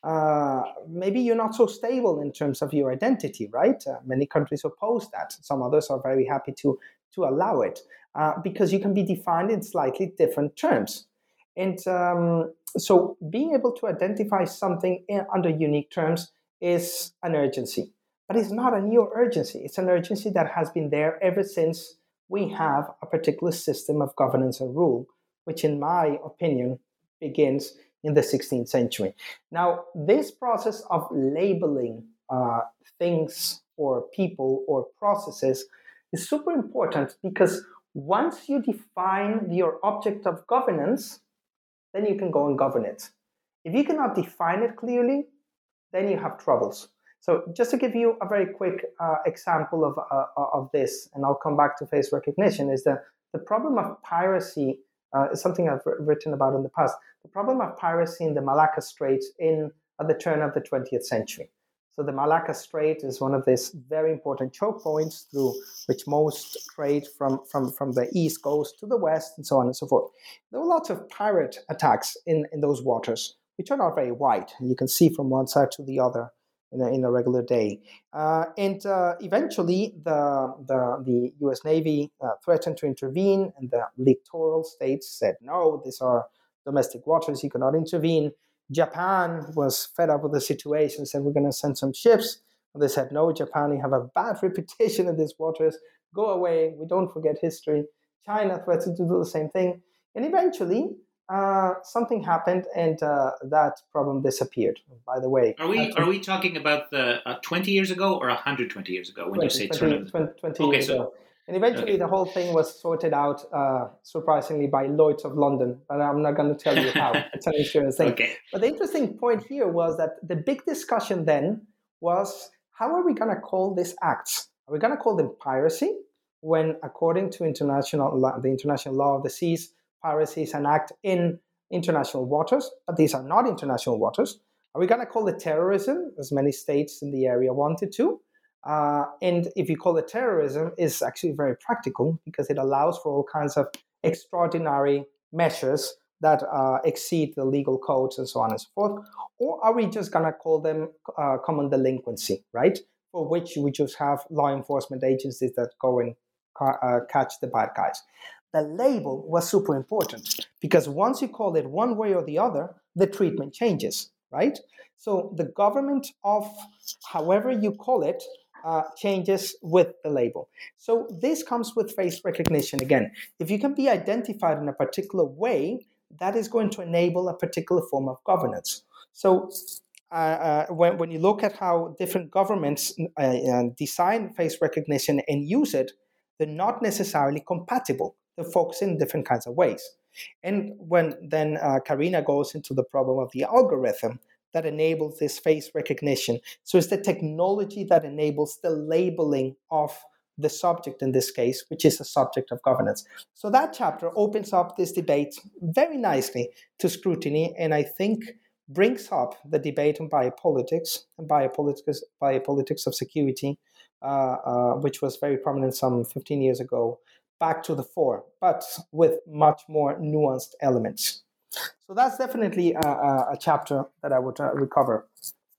uh, maybe you're not so stable in terms of your identity, right? Uh, many countries oppose that. Some others are very happy to, to allow it uh, because you can be defined in slightly different terms. And um, so being able to identify something in, under unique terms is an urgency. But it's not a new urgency. It's an urgency that has been there ever since we have a particular system of governance and rule, which in my opinion begins in the sixteenth century. Now, this process of labeling uh, things or people or processes is super important because once you define your object of governance, then you can go and govern it. If you cannot define it clearly, then you have troubles. So just to give you a very quick uh, example of, uh, of this, and I'll come back to face recognition, is that the problem of piracy uh, is something I've written about in the past. The problem of piracy in the Malacca Straits in at the turn of the twentieth century. So the Malacca Strait is one of these very important choke points through which most trade from, from, from the east goes to the west and so on and so forth. There were lots of pirate attacks in, in those waters, which are not very wide. You can see from one side to the other in a, in a regular day. Uh, and uh, eventually the, the, the U S Navy uh, threatened to intervene, and the littoral states said, no, these are domestic waters, you cannot intervene. Japan was fed up with the situation, said, we're going to send some ships. And they said, no, Japan, you have a bad reputation in these waters. Go away. We don't forget history. China threatened to do the same thing. And eventually, uh, something happened, and uh, that problem disappeared. By the way, are we are we talking about the uh, twenty years ago or one hundred twenty years ago when twenty, you say twenty, turn of the... twenty, twenty okay, years so, ago? And eventually, okay. the whole thing was sorted out, uh, surprisingly, by Lloyd's of London. But I'm not going to tell you how. It's an insurance thing. Okay. But the interesting point here was that the big discussion then was, how are we going to call these acts? Are we going to call them piracy when, according to international law, the international law of the seas, piracy is an act in international waters, but these are not international waters? Are we going to call it terrorism, as many states in the area wanted to? Uh, and if you call it terrorism, it's actually very practical because it allows for all kinds of extraordinary measures that uh, exceed the legal codes and so on and so forth. Or are we just going to call them uh, common delinquency, right? For which we just have law enforcement agencies that go and ca- uh, catch the bad guys. The label was super important because once you call it one way or the other, the treatment changes, right? So the government of however you call it uh, changes with the label. So this comes with face recognition again. If you can be identified in a particular way, that is going to enable a particular form of governance. So uh, uh, when, when you look at how different governments uh, uh, design face recognition and use it, they're not necessarily compatible. They're focusing in different kinds of ways. And when then uh, Karina goes into the problem of the algorithm that enables this face recognition. So it's the technology that enables the labeling of the subject in this case, which is a subject of governance. So that chapter opens up this debate very nicely to scrutiny, and I think brings up the debate on biopolitics and biopolitics, biopolitics of security, uh, uh, which was very prominent some fifteen years ago, back to the fore, but with much more nuanced elements. So that's definitely a, a, a chapter that I would uh, recover.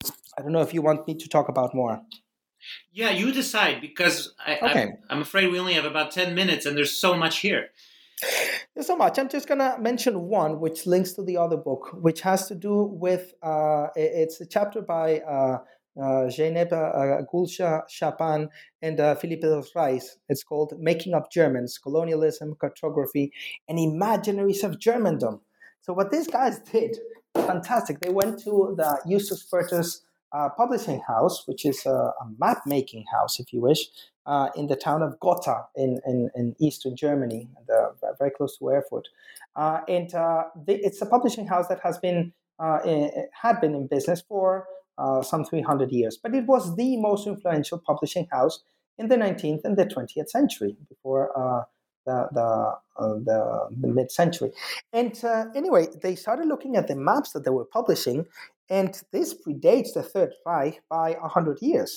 I don't know if you want me to talk about more. Yeah, you decide, because I, okay. I'm, I'm afraid we only have about ten minutes and there's so much here. There's so much. I'm just going to mention one which links to the other book, which has to do with, uh, it's a chapter by uh, uh, Zeynep uh, Gulsha-Chapin and uh, Philippe Reis. It's called Making Up Germans, Colonialism, Cartography, and Imaginaries of Germandom. So what these guys did, fantastic. They went to the Justus Spertus uh, publishing house, which is a, a map-making house, if you wish, uh, in the town of Gotha in, in, in eastern Germany, the, very close to Erfurt. Uh, and uh, they, it's a publishing house that has been uh, had been in business for uh, some three hundred years. But it was the most influential publishing house in the nineteenth and the twentieth century, before uh, the the, uh, the the mid-century. And uh, anyway, they started looking at the maps that they were publishing, and this predates the Third Reich by one hundred years.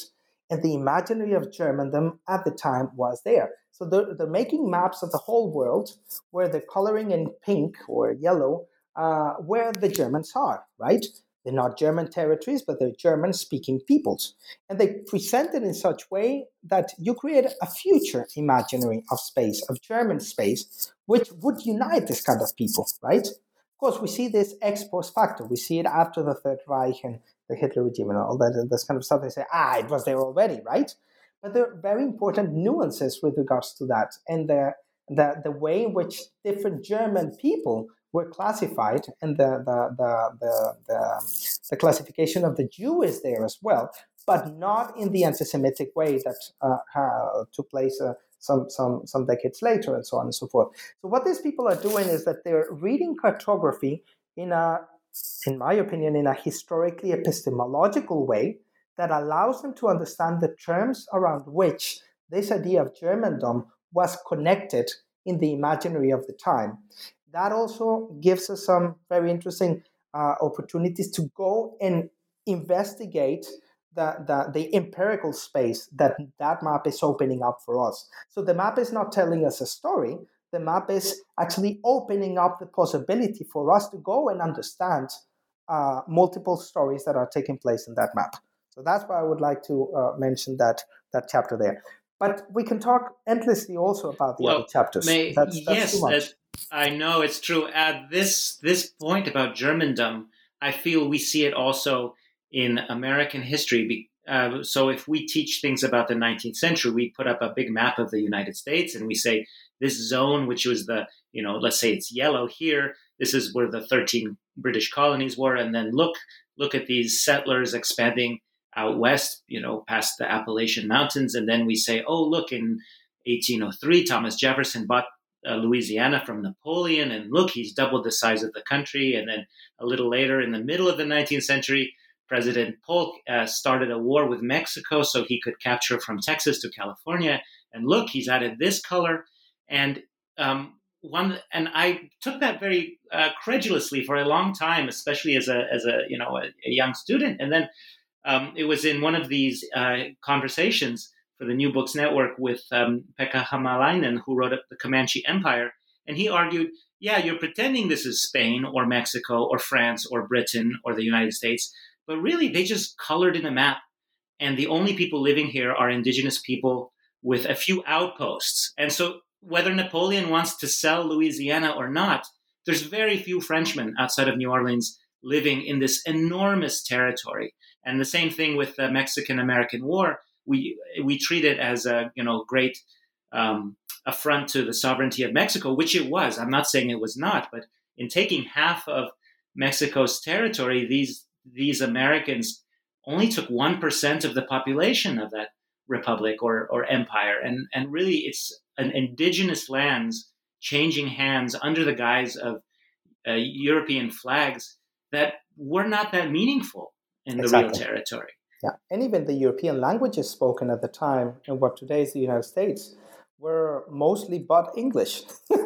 and the imaginary of Germandom at the time was there. So they're, they're making maps of the whole world where they're coloring in pink or yellow uh, where the Germans are, right? They're not German territories, but they're German-speaking peoples. And they present it in such a way that you create a future imaginary of space, of German space, which would unite this kind of people, right? Of course, we see this ex post facto. We see it after the Third Reich and the Hitler regime and all that, this kind of stuff. They say, ah, it was there already, right? But there are very important nuances with regards to that. And the, the, the way in which different German people were classified, and the the, the the the the classification of the Jew is there as well, but not in the anti-Semitic way that uh, uh, took place uh, some some some decades later, and so on and so forth. So what these people are doing is that they're reading cartography in a, in my opinion, in a historically epistemological way that allows them to understand the terms around which this idea of Germandom was connected in the imaginary of the time. That also gives us some very interesting uh, opportunities to go and investigate the, the, the empirical space that that map is opening up for us. So the map is not telling us a story. The map is actually opening up the possibility for us to go and understand uh, multiple stories that are taking place in that map. So that's why I would like to uh, mention that that chapter there. But we can talk endlessly also about the well, other chapters. May, that's, that's yes, too much. That, I know it's true. At this this point about Germandom, I feel we see it also in American history. Uh, so if we teach things about the nineteenth century, we put up a big map of the United States and we say this zone, which was the, you know, let's say it's yellow here, this is where the thirteen British colonies were. And then look, look at these settlers expanding out west, you know, past the Appalachian Mountains. And then we say, oh, look, in eighteen oh three, Thomas Jefferson bought uh, Louisiana from Napoleon. And look, he's doubled the size of the country. And then a little later, in the middle of the nineteenth century, President Polk uh, started a war with Mexico so he could capture from Texas to California. And look, he's added this color. And um, one, and I took that very uh, credulously for a long time, especially as a as a you know a, a young student. And then um, it was in one of these uh, conversations for the New Books Network with um, Pekka Hamalainen, who wrote up the Comanche Empire, and he argued, yeah, you're pretending this is Spain or Mexico or France or Britain or the United States. But really, they just colored in a map. And the only people living here are indigenous people with a few outposts. And so whether Napoleon wants to sell Louisiana or not, there's very few Frenchmen outside of New Orleans living in this enormous territory. And the same thing with the Mexican-American War. We we treat it as a you know great um, affront to the sovereignty of Mexico, which it was. I'm not saying it was not. But in taking half of Mexico's territory, these these Americans only took one percent of the population of that republic or, or empire. And, and really, it's an indigenous lands changing hands under the guise of uh, European flags that were not that meaningful in the exactly. real territory. Yeah, and even the European languages spoken at the time in what today is the United States were mostly but English.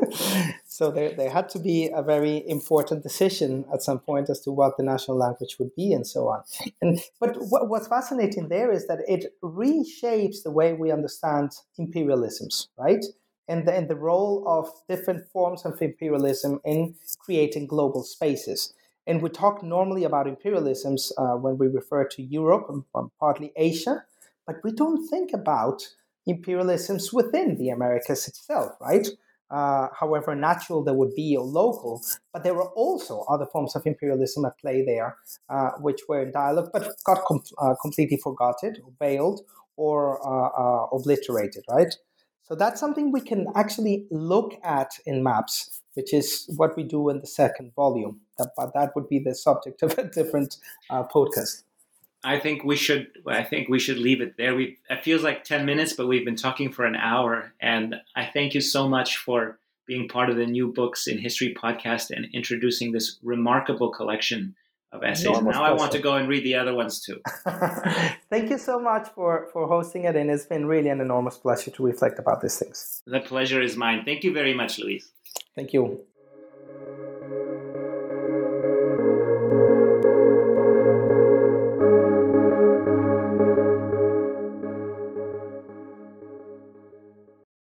So there, there had to be a very important decision at some point as to what the national language would be and so on. And But what, what's fascinating there is that it reshapes the way we understand imperialisms, right? And the, and the role of different forms of imperialism in creating global spaces. And we talk normally about imperialisms uh, when we refer to Europe and, and partly Asia, but we don't think about imperialisms within the Americas itself, right? Uh, however natural they would be or local, but there were also other forms of imperialism at play there, uh, which were in dialogue, but got com- uh, completely forgotten, or veiled, or uh, uh, obliterated, right? So that's something we can actually look at in maps, which is what we do in the second volume. That, but that would be the subject of a different uh, podcast. I think we should. I think we should leave it there. We it feels like ten minutes, but we've been talking for an hour. And I thank you so much for being part of the New Books in History podcast and introducing this remarkable collection of essays. Now pleasure. I want to go and read the other ones too. Thank you so much for for hosting it, and it's been really an enormous pleasure to reflect about these things. The pleasure is mine. Thank you very much, Luis. Thank you.